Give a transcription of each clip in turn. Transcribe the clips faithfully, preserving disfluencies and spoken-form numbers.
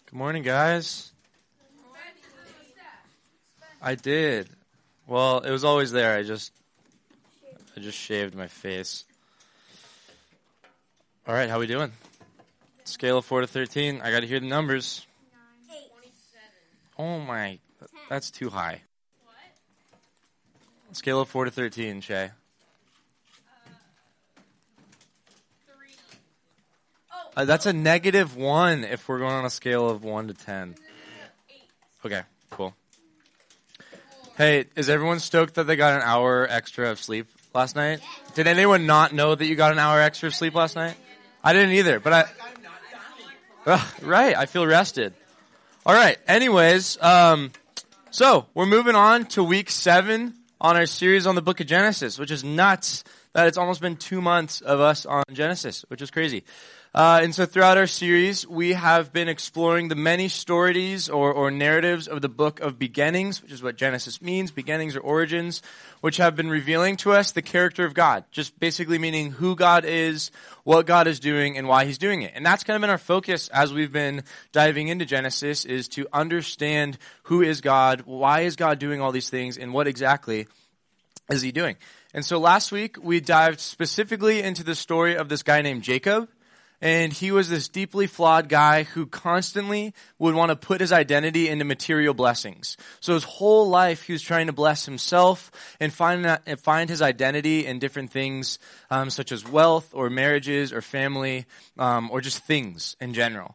Good morning, guys. I did. Well, it was always there. I just I just shaved my face. All right, how we doing? Scale of four to thirteen. I got to hear the numbers. Oh my, that's too high. Scale of four to thirteen, Shay. Uh, that's a negative one if we're going on a scale of one to ten. Okay, cool. Hey, is everyone stoked that they got an hour extra of sleep last night? Did anyone not know that you got an hour extra of sleep last night? I didn't either, but I... Uh, right, I feel rested. All right, anyways, um, so we're moving on to week seven on our series on the book of Genesis, which is nuts that it's almost been two months of us on Genesis, which is crazy. Uh, and so throughout our series, we have been exploring the many stories or, or narratives of the book of beginnings, which is what Genesis means, beginnings or origins, which have been revealing to us the character of God, just basically meaning who God is, what God is doing, and why he's doing it. And that's kind of been our focus as we've been diving into Genesis, is to understand who is God, why is God doing all these things, and what exactly is he doing. And so last week, we dived specifically into the story of this guy named Jacob. And he was this deeply flawed guy who constantly would want to put his identity into material blessings. So his whole life he was trying to bless himself and find and find his identity in different things, um, such as wealth or marriages or family, um, or just things in general.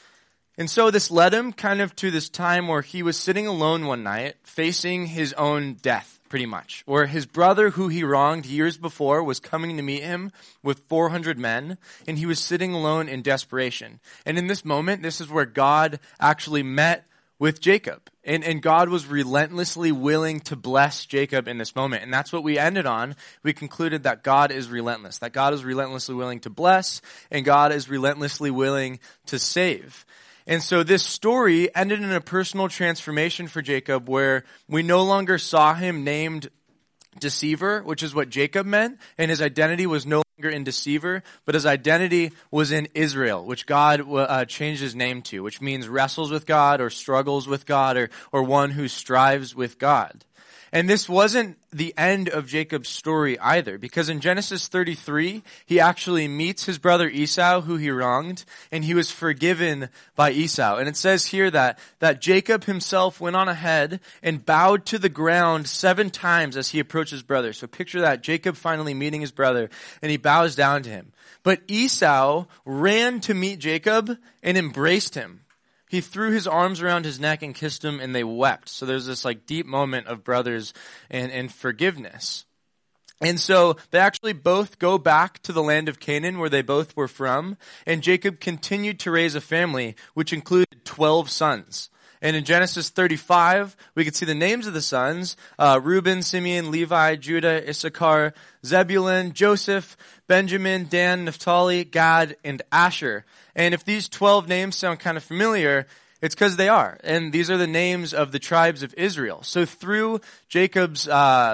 And so this led him kind of to this time where he was sitting alone one night, facing his own death, pretty much. Where his brother, who he wronged years before, was coming to meet him with four hundred men, and he was sitting alone in desperation. And in this moment, this is where God actually met with Jacob. And, and God was relentlessly willing to bless Jacob in this moment. And that's what we ended on. We concluded that God is relentless, that God is relentlessly willing to bless, and God is relentlessly willing to save. And so this story ended in a personal transformation for Jacob where we no longer saw him named deceiver, which is what Jacob meant, and his identity was no longer in deceiver, but his identity was in Israel, which God uh, changed his name to, which means wrestles with God or struggles with God or, or one who strives with God. And this wasn't the end of Jacob's story either, because in Genesis thirty-three, he actually meets his brother Esau, who he wronged, and he was forgiven by Esau. And it says here that, that Jacob himself went on ahead and bowed to the ground seven times as he approached his brother. So picture that, Jacob finally meeting his brother, and he bows down to him. But Esau ran to meet Jacob and embraced him. He threw his arms around his neck and kissed him, and they wept. So there's this like deep moment of brothers and, and forgiveness. And so they actually both go back to the land of Canaan where they both were from. And Jacob continued to raise a family, which included twelve sons. And in Genesis thirty-five, we can see the names of the sons, uh, Reuben, Simeon, Levi, Judah, Issachar, Zebulun, Joseph, Benjamin, Dan, Naphtali, Gad, and Asher. And if these twelve names sound kind of familiar, it's because they are. And these are the names of the tribes of Israel. So through Jacob's uh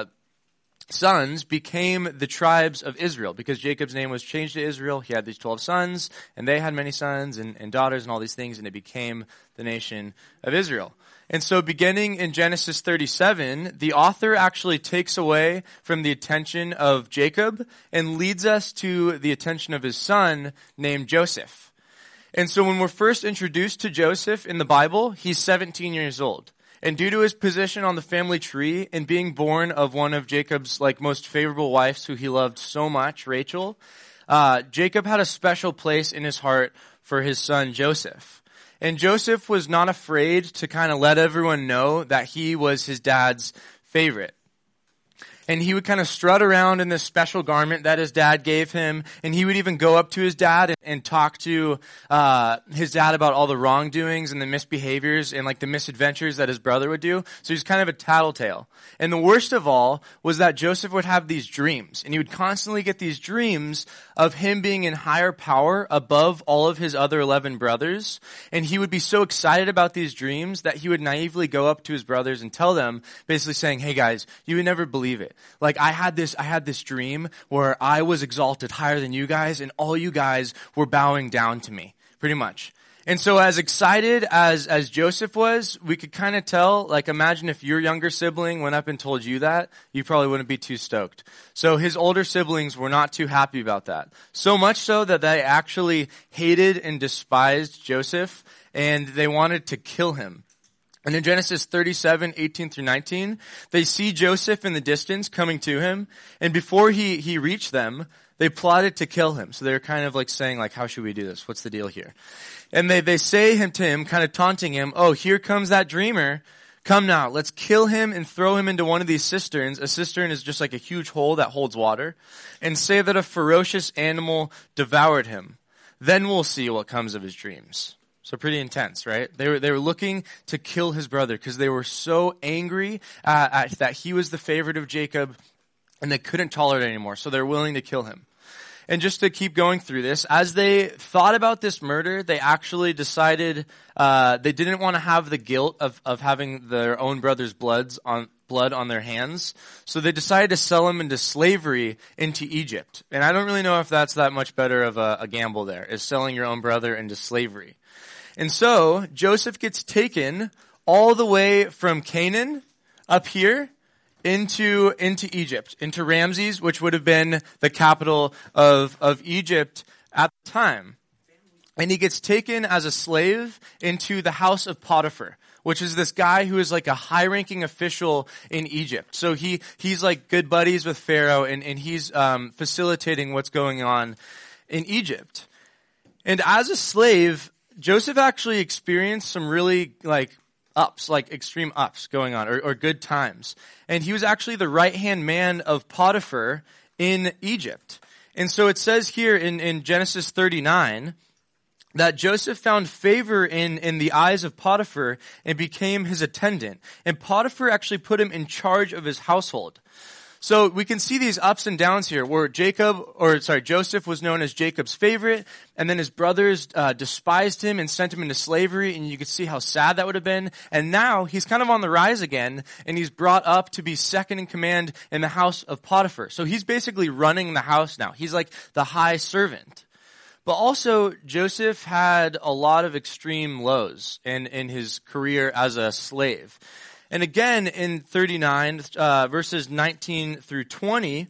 sons became the tribes of Israel, because Jacob's name was changed to Israel. He had these twelve sons, and they had many sons and, and daughters and all these things, and it became the nation of Israel. And so beginning in Genesis thirty-seven, the author actually takes away from the attention of Jacob and leads us to the attention of his son named Joseph. And so when we're first introduced to Joseph in the Bible, he's seventeen years old. And due to his position on the family tree and being born of one of Jacob's like most favorable wives who he loved so much, Rachel, uh, Jacob had a special place in his heart for his son Joseph. And Joseph was not afraid to kind of let everyone know that he was his dad's favorite. And he would kind of strut around in this special garment that his dad gave him. And he would even go up to his dad and, and talk to uh his dad about all the wrongdoings and the misbehaviors and like the misadventures that his brother would do. So he's kind of a tattletale. And the worst of all was that Joseph would have these dreams. And he would constantly get these dreams of him being in higher power above all of his other eleven brothers. And he would be so excited about these dreams that he would naively go up to his brothers and tell them, basically saying, hey guys, you would never believe it. Like I had this, I had this dream where I was exalted higher than you guys and all you guys were bowing down to me, pretty much. And so as excited as, as Joseph was, we could kind of tell, like imagine if your younger sibling went up and told you that, you probably wouldn't be too stoked. So his older siblings were not too happy about that. So much so that they actually hated and despised Joseph, and they wanted to kill him. And in Genesis thirty-seven, eighteen through nineteen, they see Joseph in the distance coming to him, and before he, he reached them, they plotted to kill him. So they're kind of like saying, like, how should we do this? What's the deal here? And they, they say him to him, kind of taunting him, oh, here comes that dreamer. Come now, let's kill him and throw him into one of these cisterns. A cistern is just like a huge hole that holds water. And say that a ferocious animal devoured him. Then we'll see what comes of his dreams. So pretty intense, right? They were, they were looking to kill his brother because they were so angry uh, at, that he was the favorite of Jacob, and they couldn't tolerate it anymore. So they're willing to kill him. And just to keep going through this, as they thought about this murder, they actually decided uh, they didn't want to have the guilt of, of having their own brother's bloods on blood on their hands. So they decided to sell him into slavery into Egypt. And I don't really know if that's that much better of a, a gamble there, is selling your own brother into slavery. And so Joseph gets taken all the way from Canaan up here into into Egypt, into Ramses, which would have been the capital of, of Egypt at the time. And he gets taken as a slave into the house of Potiphar, which is this guy who is like a high-ranking official in Egypt. So he he's like good buddies with Pharaoh, and, and he's um, facilitating what's going on in Egypt. And as a slave, Joseph actually experienced some really like ups, like extreme ups going on, or, or good times. And he was actually the right-hand man of Potiphar in Egypt. And so it says here in, in Genesis thirty-nine that Joseph found favor in, in the eyes of Potiphar and became his attendant. And Potiphar actually put him in charge of his household. So we can see these ups and downs here where Jacob, or sorry, Joseph was known as Jacob's favorite, and then his brothers uh, despised him and sent him into slavery, and you could see how sad that would have been. And now he's kind of on the rise again, and he's brought up to be second in command in the house of Potiphar. So he's basically running the house now. He's like the high servant. But also, Joseph had a lot of extreme lows in, in his career as a slave. And again, in thirty-nine, uh, verses nineteen through twenty,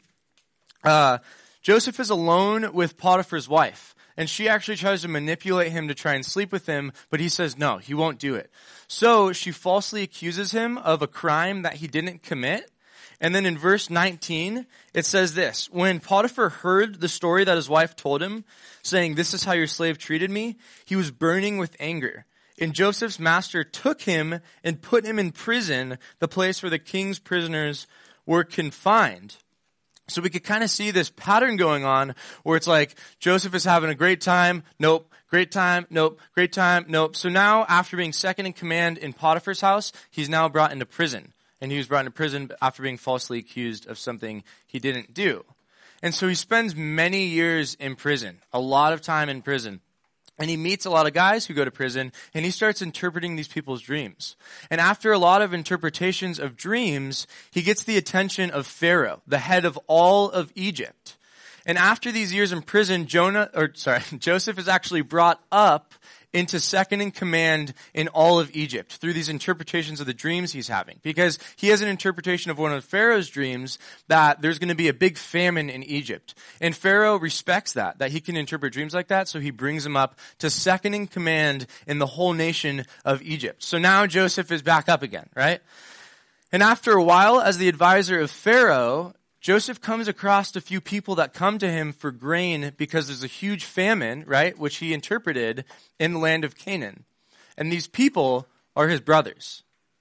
uh, Joseph is alone with Potiphar's wife. And she actually tries to manipulate him to try and sleep with him, but he says no, he won't do it. So she falsely accuses him of a crime that he didn't commit. And then in verse nineteen, it says this: when Potiphar heard the story that his wife told him, saying, "This is how your slave treated me," he was burning with anger. And Joseph's master took him and put him in prison, the place where the king's prisoners were confined. So we could kind of see this pattern going on where it's like Joseph is having a great time. Nope. Great time. Nope. Great time. Nope. So now after being second in command in Potiphar's house, he's now brought into prison. And he was brought into prison after being falsely accused of something he didn't do. And so he spends many years in prison, a lot of time in prison. And he meets a lot of guys who go to prison, and he starts interpreting these people's dreams. And after a lot of interpretations of dreams, he gets the attention of Pharaoh, the head of all of Egypt. And after these years in prison, Jonah, or sorry, Joseph is actually brought up into second in command in all of Egypt through these interpretations of the dreams he's having. Because he has an interpretation of one of Pharaoh's dreams that there's going to be a big famine in Egypt. And Pharaoh respects that, that he can interpret dreams like that, so he brings him up to second in command in the whole nation of Egypt. So now Joseph is back up again, right? And after a while, as the advisor of Pharaoh, Joseph comes across a few people that come to him for grain because there's a huge famine, right, which he interpreted in the land of Canaan. And these people are his brothers.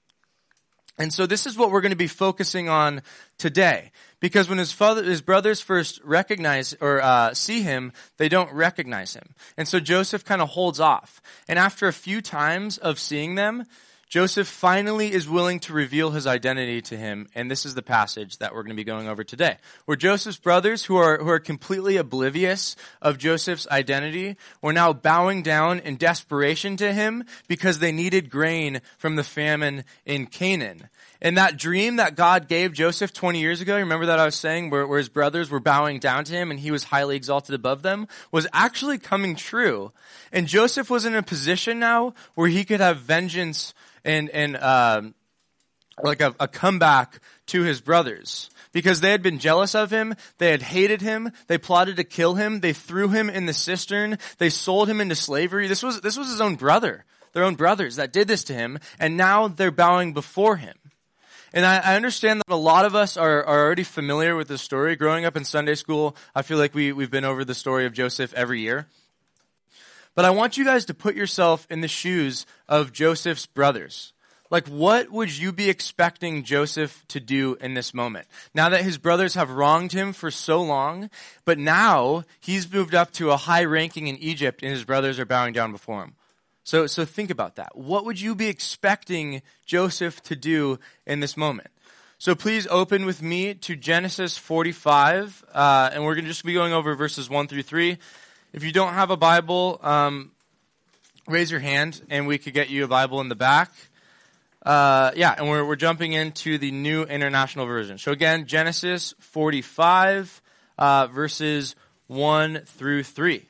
And so this is what we're going to be focusing on today. Because when his father, his brothers first recognize or uh, see him, they don't recognize him. And so Joseph kind of holds off. And after a few times of seeing them, Joseph finally is willing to reveal his identity to him, and this is the passage that we're going to be going over today, where Joseph's brothers, who are who are completely oblivious of Joseph's identity, were now bowing down in desperation to him because they needed grain from the famine in Canaan. And that dream that God gave Joseph twenty years ago, remember that I was saying, where, where his brothers were bowing down to him and he was highly exalted above them, was actually coming true. And Joseph was in a position now where he could have vengeance and, and um, like a, a comeback to his brothers. Because they had been jealous of him, they had hated him, they plotted to kill him, they threw him in the cistern, they sold him into slavery. This was, this was his own brother, their own brothers that did this to him, and now they're bowing before him. And I, I understand that a lot of us are, are already familiar with this story. Growing up in Sunday school, I feel like we, we've been over the story of Joseph every year. But I want you guys to put yourself in the shoes of Joseph's brothers. Like, what would you be expecting Joseph to do in this moment? Now that his brothers have wronged him for so long, but now he's moved up to a high ranking in Egypt and his brothers are bowing down before him. So, so think about that. What would you be expecting Joseph to do in this moment? So please open with me to Genesis forty-five, uh, and we're going to just be going over verses one through three. If you don't have a Bible, um, raise your hand, and we could get you a Bible in the back. Uh, yeah, and we're we're jumping into the New International Version. So again, Genesis forty-five, uh, verses one through three.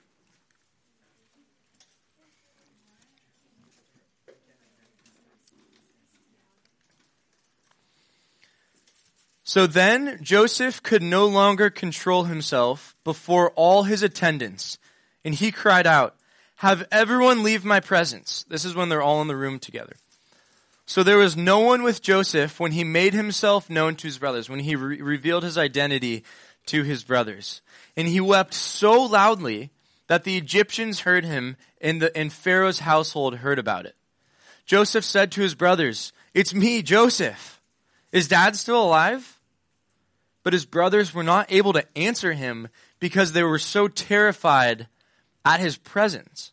So then Joseph could no longer control himself before all his attendants, and he cried out, "Have everyone leave my presence." This is when they're all in the room together. So there was no one with Joseph when he made himself known to his brothers, when he re- revealed his identity to his brothers. And he wept so loudly that the Egyptians heard him, and, the, and Pharaoh's household heard about it. Joseph said to his brothers, "It's me, Joseph. Is Dad still alive?" But his brothers were not able to answer him because they were so terrified at his presence.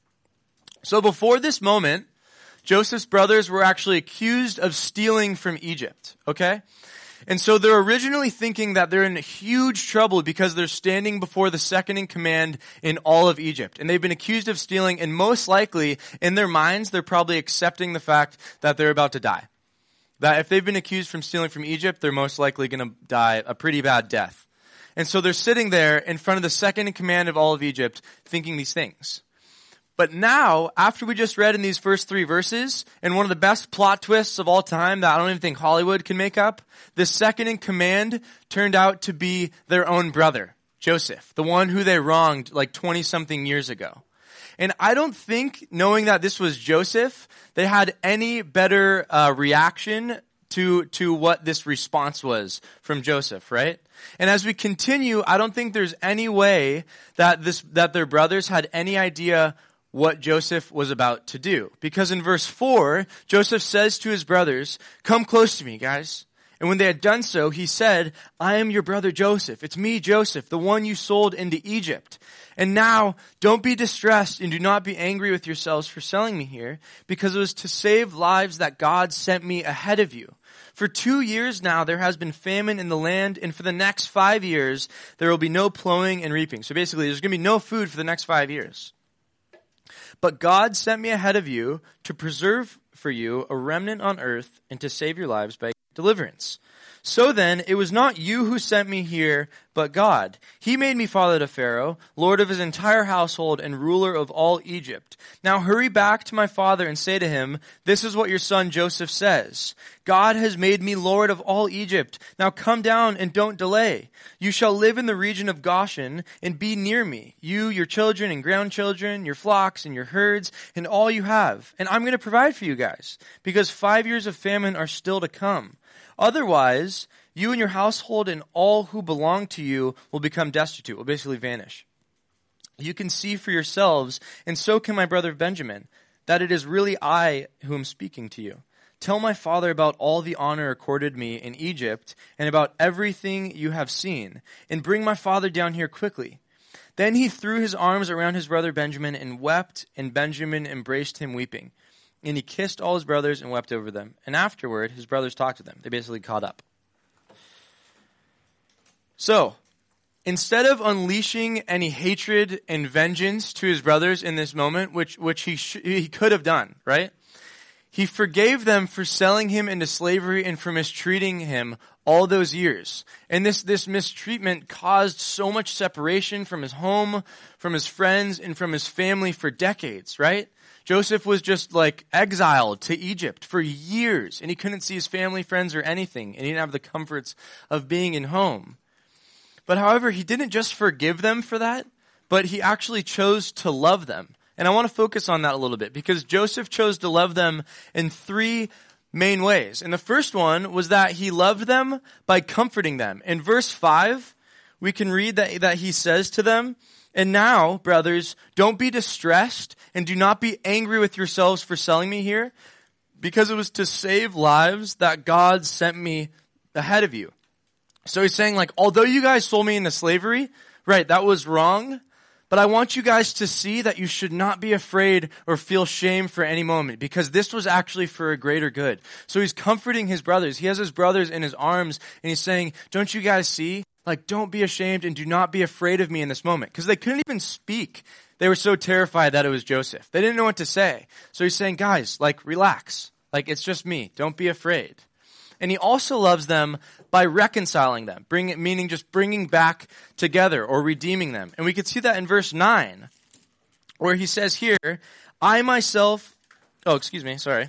So before this moment, Joseph's brothers were actually accused of stealing from Egypt, okay? And so they're originally thinking that they're in huge trouble because they're standing before the second in command in all of Egypt. And they've been accused of stealing, and most likely, in their minds, they're probably accepting the fact that they're about to die. That if they've been accused from stealing from Egypt, they're most likely going to die a pretty bad death. And so they're sitting there in front of the second in command of all of Egypt thinking these things. But now, after we just read in these first three verses, and one of the best plot twists of all time that I don't even think Hollywood can make up, the second in command turned out to be their own brother, Joseph, the one who they wronged like twenty-something years ago. And I don't think, knowing that this was Joseph, they had any better uh, reaction to to what this response was from Joseph, right? And as we continue, I don't think there's any way that this that their brothers had any idea what Joseph was about to do. Because in verse four, Joseph says to his brothers, "Come close to me, guys." And when they had done so, he said, "I am your brother Joseph. It's me, Joseph, the one you sold into Egypt. And now, don't be distressed and do not be angry with yourselves for selling me here, because it was to save lives that God sent me ahead of you. For two years now, there has been famine in the land, and for the next five years, there will be no plowing and reaping." So basically, there's going to be no food for the next five years. "But God sent me ahead of you to preserve for you a remnant on earth and to save your lives by deliverance. So then, it was not you who sent me here, but God. He made me father to Pharaoh, lord of his entire household and ruler of all Egypt. Now hurry back to my father and say to him, 'This is what your son Joseph says. God has made me lord of all Egypt. Now come down and don't delay. You shall live in the region of Goshen and be near me, you, your children and grandchildren, your flocks and your herds, and all you have. And I'm going to provide for you guys, because five years of famine are still to come. Otherwise, you and your household and all who belong to you will become destitute,'" will basically vanish. "You can see for yourselves, and so can my brother Benjamin, that it is really I who am speaking to you. Tell my father about all the honor accorded me in Egypt and about everything you have seen, and bring my father down here quickly." Then he threw his arms around his brother Benjamin and wept, and Benjamin embraced him weeping. And he kissed all his brothers and wept over them. And afterward, his brothers talked to them. They basically caught up. So, instead of unleashing any hatred and vengeance to his brothers in this moment, which which he sh- he could have done, right? He forgave them for selling him into slavery and for mistreating him all those years. And this, this mistreatment caused so much separation from his home, from his friends, and from his family for decades, right? Joseph was just like exiled to Egypt for years, and he couldn't see his family, friends, or anything, and he didn't have the comforts of being in home. But however, he didn't just forgive them for that, but he actually chose to love them. And I want to focus on that a little bit because Joseph chose to love them in three main ways. And the first one was that he loved them by comforting them. In verse five, we can read that, that he says to them, "And now, brothers, don't be distressed and do not be angry with yourselves for selling me here, because it was to save lives that God sent me ahead of you." So he's saying, like, although you guys sold me into slavery, right, that was wrong. But I want you guys to see that you should not be afraid or feel shame for any moment, because this was actually for a greater good. So he's comforting his brothers. He has his brothers in his arms, and he's saying, don't you guys see? Like, don't be ashamed and do not be afraid of me in this moment. Because they couldn't even speak. They were so terrified that it was Joseph. They didn't know what to say. So he's saying, guys, like, relax. Like, it's just me. Don't be afraid. And he also loves them by reconciling them, bring, meaning just bringing back together or redeeming them. And we can see that in verse nine, where he says here, I myself, oh, excuse me, sorry.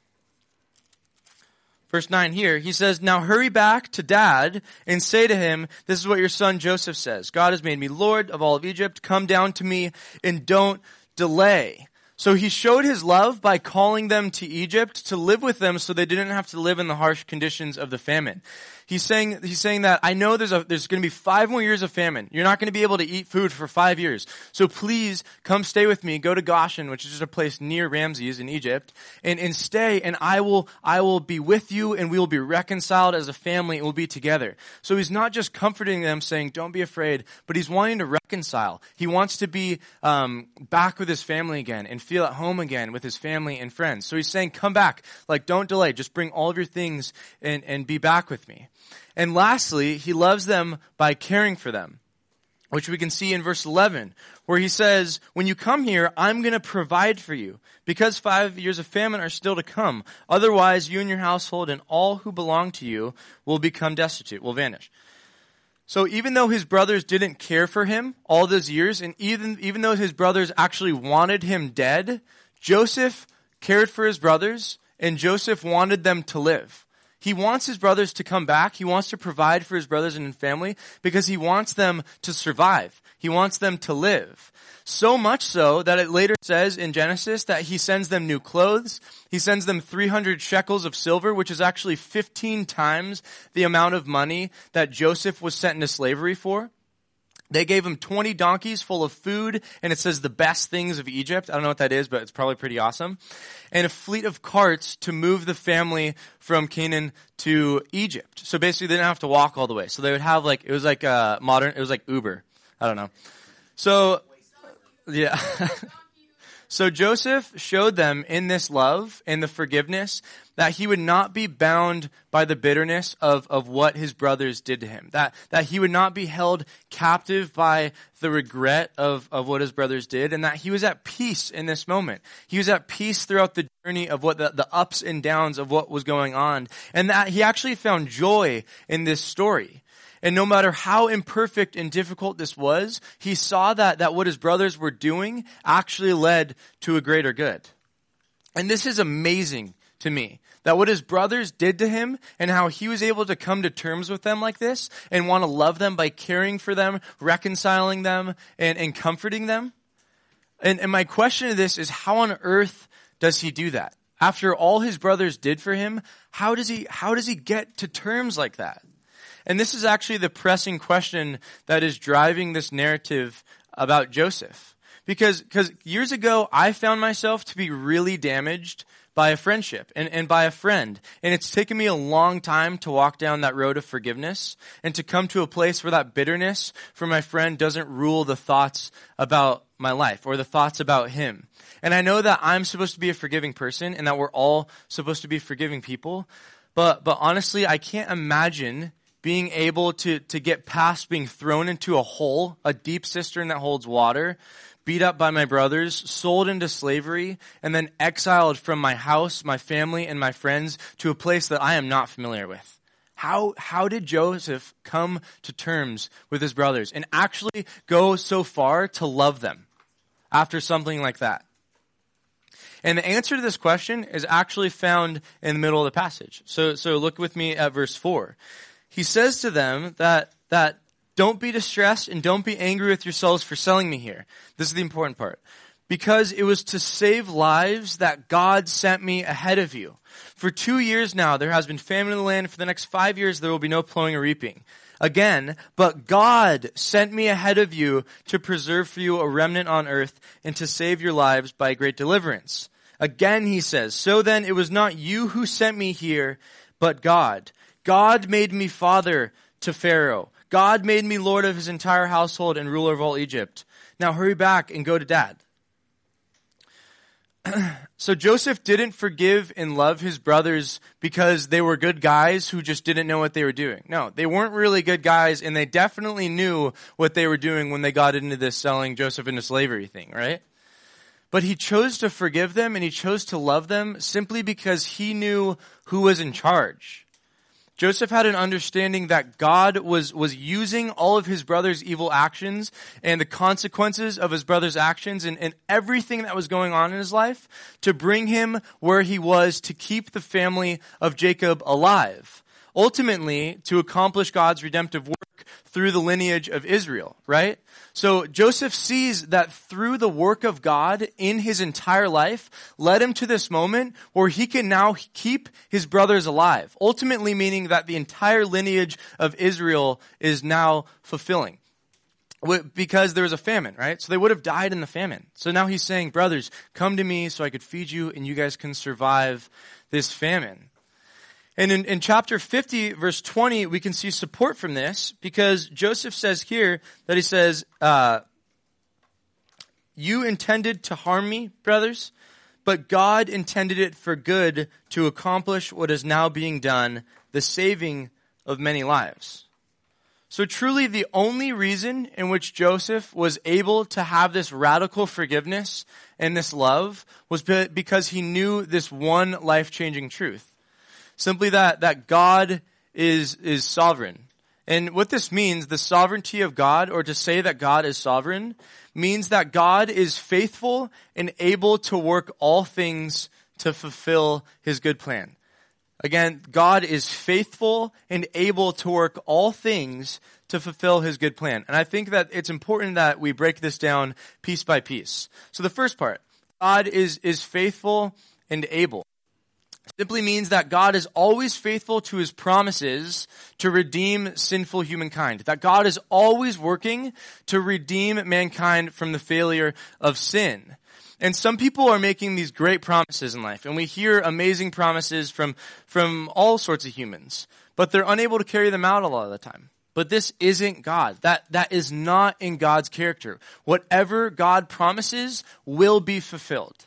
Verse nine here, he says, now hurry back to dad and say to him, this is what your son Joseph says. God has made me Lord of all of Egypt. Come down to me and don't delay. So he showed his love by calling them to Egypt to live with them so they didn't have to live in the harsh conditions of the famine. He's saying, he's saying that I know there's a, there's going to be five more years of famine. You're not going to be able to eat food for five years. So please come stay with me. Go to Goshen, which is just a place near Ramses in Egypt, and, and stay, and I will, I will be with you, and we will be reconciled as a family, and we'll be together. So he's not just comforting them saying, don't be afraid, but he's wanting to reconcile. He wants to be, um, back with his family again and feel at home again with his family and friends. So he's saying, come back. Like, don't delay. Just bring all of your things and, and be back with me. And lastly, he loves them by caring for them, which we can see in verse eleven, where he says, when you come here, I'm going to provide for you, because five years of famine are still to come. Otherwise, you and your household and all who belong to you will become destitute, will vanish. So even though his brothers didn't care for him all those years, and even, even though his brothers actually wanted him dead, Joseph cared for his brothers, and Joseph wanted them to live. He wants his brothers to come back. He wants to provide for his brothers and family because he wants them to survive. He wants them to live. So much so that it later says in Genesis that he sends them new clothes. He sends them three hundred shekels of silver, which is actually fifteen times the amount of money that Joseph was sent into slavery for. They gave him twenty donkeys full of food, and it says the best things of Egypt. I don't know what that is, but it's probably pretty awesome. And a fleet of carts to move the family from Canaan to Egypt. So basically they didn't have to walk all the way. So they would have like, it was like uh modern, it was like Uber. I don't know. So, yeah. So Joseph showed them in this love and the forgiveness that he would not be bound by the bitterness of, of what his brothers did to him. That, that he would not be held captive by the regret of, of what his brothers did, and that he was at peace in this moment. He was at peace throughout the journey of what the, the ups and downs of what was going on, and that he actually found joy in this story. And no matter how imperfect and difficult this was, he saw that, that what his brothers were doing actually led to a greater good. And this is amazing to me, that what his brothers did to him and how he was able to come to terms with them like this and want to love them by caring for them, reconciling them, and, and comforting them. And, and my question to this is, how on earth does he do that? After all his brothers did for him, how does he, how does he get to terms like that? And this is actually the pressing question that is driving this narrative about Joseph. Because because years ago, I found myself to be really damaged by a friendship and, and by a friend. And it's taken me a long time to walk down that road of forgiveness and to come to a place where that bitterness for my friend doesn't rule the thoughts about my life or the thoughts about him. And I know that I'm supposed to be a forgiving person and that we're all supposed to be forgiving people. But but honestly, I can't imagine being able to, to get past being thrown into a hole, a deep cistern that holds water, beat up by my brothers, sold into slavery, and then exiled from my house, my family, and my friends to a place that I am not familiar with. How, how did Joseph come to terms with his brothers and actually go so far to love them after something like that? And the answer to this question is actually found in the middle of the passage. So, so look with me at verse four. He says to them that, that don't be distressed and don't be angry with yourselves for selling me here. This is the important part. Because it was to save lives that God sent me ahead of you. For two years now, there has been famine in the land. For the next five years, there will be no plowing or reaping. Again, but God sent me ahead of you to preserve for you a remnant on earth and to save your lives by great deliverance. Again, he says, so then it was not you who sent me here, but God. God made me father to Pharaoh. God made me lord of his entire household and ruler of all Egypt. Now hurry back and go to dad. So Joseph didn't forgive and love his brothers because they were good guys who just didn't know what they were doing. No, they weren't really good guys, and they definitely knew what they were doing when they got into this selling Joseph into slavery thing, right? But he chose to forgive them and he chose to love them simply because he knew who was in charge. Joseph had an understanding that God was, was using all of his brother's evil actions and the consequences of his brother's actions and, and everything that was going on in his life to bring him where he was to keep the family of Jacob alive. Ultimately, to accomplish God's redemptive work through the lineage of Israel, right? So Joseph sees that through the work of God in his entire life led him to this moment where he can now keep his brothers alive. Ultimately meaning that the entire lineage of Israel is now fulfilling. Because there was a famine, right? So they would have died in the famine. So now he's saying, brothers, come to me so I could feed you and you guys can survive this famine. And in, in chapter fifty, verse twenty, we can see support from this because Joseph says here that he says, uh, you intended to harm me, brothers, but God intended it for good to accomplish what is now being done, the saving of many lives. So truly the only reason in which Joseph was able to have this radical forgiveness and this love was because he knew this one life-changing truth. Simply that, that God is, is sovereign. And what this means, the sovereignty of God, or to say that God is sovereign, means that God is faithful and able to work all things to fulfill his good plan. Again, God is faithful and able to work all things to fulfill his good plan. And I think that it's important that we break this down piece by piece. So the first part, God is, is faithful and able. Simply means that God is always faithful to his promises to redeem sinful humankind. That God is always working to redeem mankind from the failure of sin. And some people are making these great promises in life, and we hear amazing promises from, from all sorts of humans, but they're unable to carry them out a lot of the time. But this isn't God. That, that is not in God's character. Whatever God promises will be fulfilled.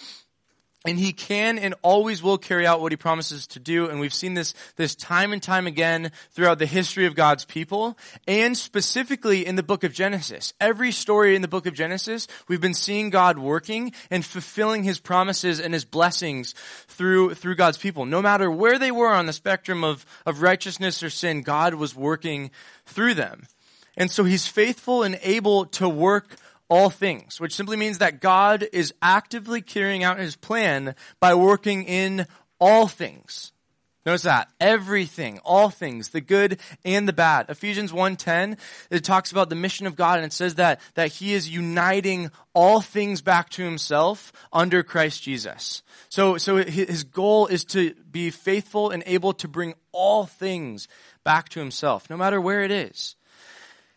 And he can and always will carry out what he promises to do. And we've seen this, this time and time again throughout the history of God's people. And specifically in the book of Genesis. Every story in the book of Genesis, we've been seeing God working and fulfilling his promises and his blessings through, through God's people. No matter where they were on the spectrum of, of righteousness or sin, God was working through them. And so he's faithful and able to work all things, which simply means that God is actively carrying out his plan by working in all things. Notice that. Everything, all things, the good and the bad. Ephesians one ten, it talks about the mission of God, and it says that, that he is uniting all things back to himself under Christ Jesus. So, so his goal is to be faithful and able to bring all things back to himself, no matter where it is.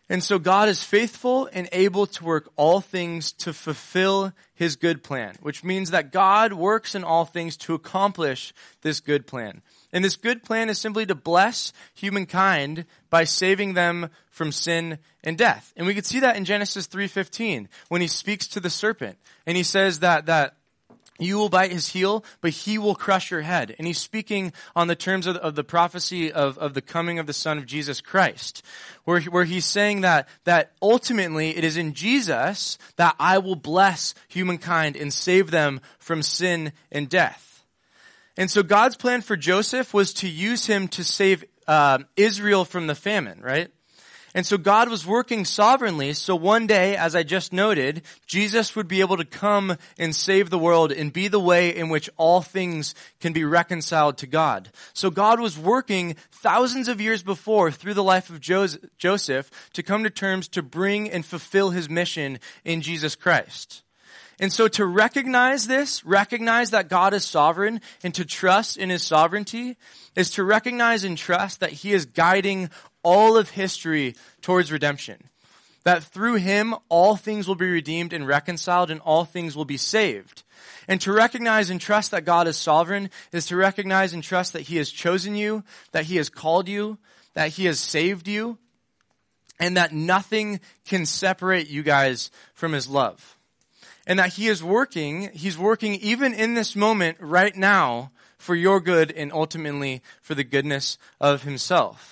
And so God is faithful and able to work all things to fulfill his good plan, which means that God works in all things to accomplish this good plan. And this good plan is simply to bless humankind by saving them from sin and death. And we could see that in Genesis three fifteen when he speaks to the serpent. And he says that that you will bite his heel, but he will crush your head. And he's speaking on the terms of, of the prophecy of, of the coming of the Son of Jesus Christ, where, where he's saying that, that ultimately it is in Jesus that I will bless humankind and save them from sin and death. And so God's plan for Joseph was to use him to save uh, Israel from the famine, right? And so God was working sovereignly, so one day, as I just noted, Jesus would be able to come and save the world and be the way in which all things can be reconciled to God. So God was working thousands of years before through the life of Joseph to come to terms to bring and fulfill his mission in Jesus Christ. And so to recognize this, recognize that God is sovereign, and to trust in his sovereignty is to recognize and trust that he is guiding all of history towards redemption. That through him, all things will be redeemed and reconciled, and all things will be saved. And to recognize and trust that God is sovereign is to recognize and trust that he has chosen you, that he has called you, that he has saved you, and that nothing can separate you guys from his love. And that he is working, he's working even in this moment right now for your good and ultimately for the goodness of himself.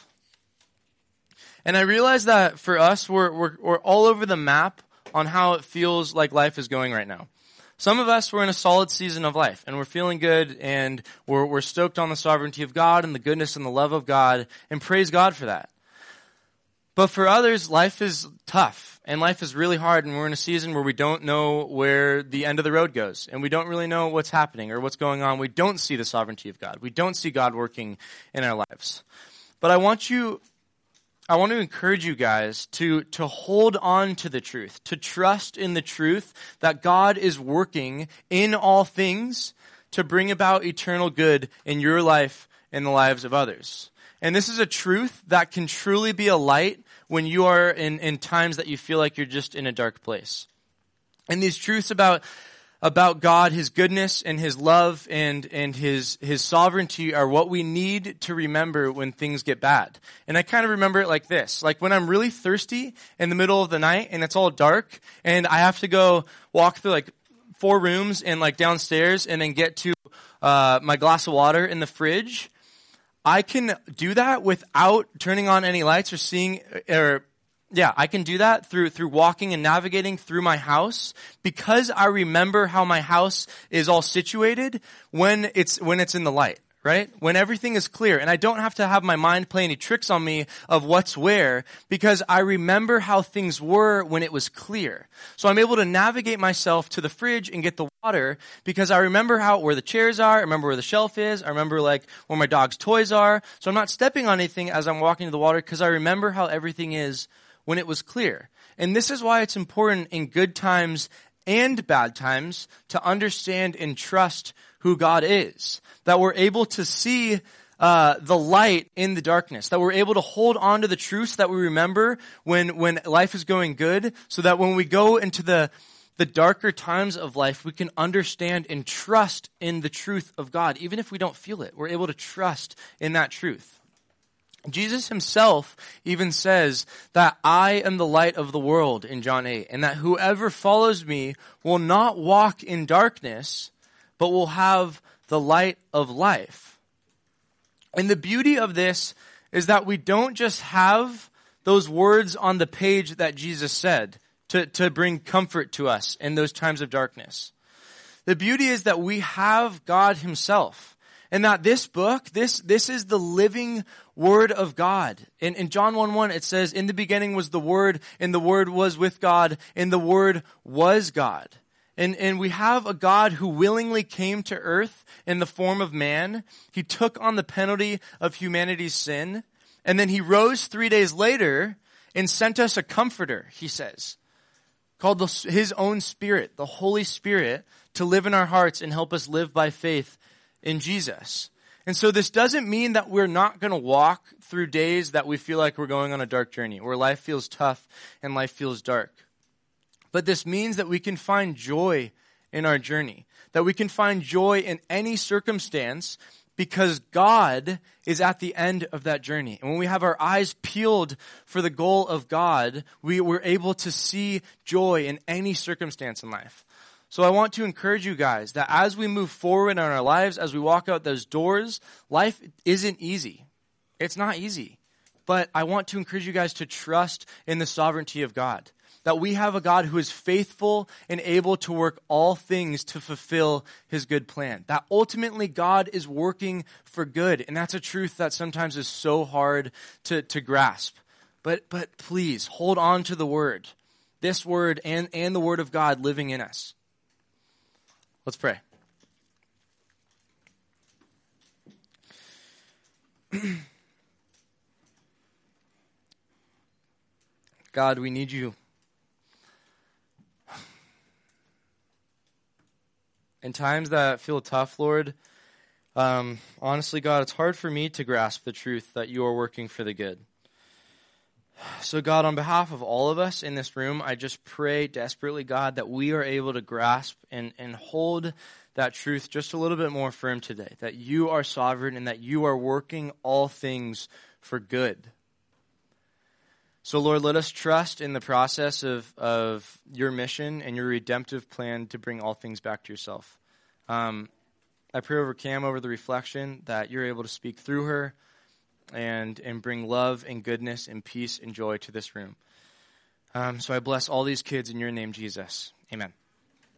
And I realize that for us, we're, we're, we're all over the map on how it feels like life is going right now. Some of us, we're in a solid season of life, and we're feeling good, and we're, we're stoked on the sovereignty of God and the goodness and the love of God, and praise God for that. But for others, life is tough, and life is really hard, and we're in a season where we don't know where the end of the road goes, and we don't really know what's happening or what's going on. We don't see the sovereignty of God. We don't see God working in our lives. But I want you... I want to encourage you guys to, to hold on to the truth, to trust in the truth that God is working in all things to bring about eternal good in your life and the lives of others. And this is a truth that can truly be a light when you are in, in times that you feel like you're just in a dark place. And these truths about about God, his goodness and his love and, and his, his sovereignty are what we need to remember when things get bad. And I kind of remember it like this. Like when I'm really thirsty in the middle of the night and it's all dark and I have to go walk through like four rooms and like downstairs and then get to, uh, my glass of water in the fridge. I can do that without turning on any lights or seeing, or Yeah, I can do that through through walking and navigating through my house because I remember how my house is all situated when it's when it's in the light, right? When everything is clear, and I don't have to have my mind play any tricks on me of what's where because I remember how things were when it was clear. So I'm able to navigate myself to the fridge and get the water because I remember how where the chairs are, I remember where the shelf is, I remember like where my dog's toys are. So I'm not stepping on anything as I'm walking to the water because I remember how everything is when it was clear. And this is why it's important in good times and bad times to understand and trust who God is. That we're able to see uh, the light in the darkness. That we're able to hold on to the truths that we remember when, when life is going good. So that when we go into the, the darker times of life, we can understand and trust in the truth of God. Even if we don't feel it, we're able to trust in that truth. Jesus himself even says that I am the light of the world in John eight, and that whoever follows me will not walk in darkness, but will have the light of life. And the beauty of this is that we don't just have those words on the page that Jesus said to, to bring comfort to us in those times of darkness. The beauty is that we have God himself. And that this book, this this is the living Word of God. In, in John one one, it says, in the beginning was the Word, and the Word was with God, and the Word was God. And, and we have a God who willingly came to earth in the form of man. He took on the penalty of humanity's sin. And then he rose three days later and sent us a comforter, he says, called the, his own Spirit, the Holy Spirit, to live in our hearts and help us live by faith in Jesus. And so this doesn't mean that we're not going to walk through days that we feel like we're going on a dark journey, where life feels tough and life feels dark. But this means that we can find joy in our journey, that we can find joy in any circumstance because God is at the end of that journey. And when we have our eyes peeled for the goal of God, we were able to see joy in any circumstance in life. So I want to encourage you guys that as we move forward in our lives, as we walk out those doors, life isn't easy. It's not easy. But I want to encourage you guys to trust in the sovereignty of God. That we have a God who is faithful and able to work all things to fulfill his good plan. That ultimately God is working for good. And that's a truth that sometimes is so hard to, to grasp. But but please, hold on to the word. This word and, and the word of God living in us. Let's pray. God, we need you. In times that feel tough, Lord, um, honestly, God, it's hard for me to grasp the truth that you are working for the good. So, God, on behalf of all of us in this room, I just pray desperately, God, that we are able to grasp and, and hold that truth just a little bit more firm today, that you are sovereign and that you are working all things for good. So, Lord, let us trust in the process of, of your mission and your redemptive plan to bring all things back to yourself. Um, I pray over Cam, over the reflection, that you're able to speak through her and, and bring love and goodness and peace and joy to this room. Um, so I bless all these kids in your name, Jesus. Amen.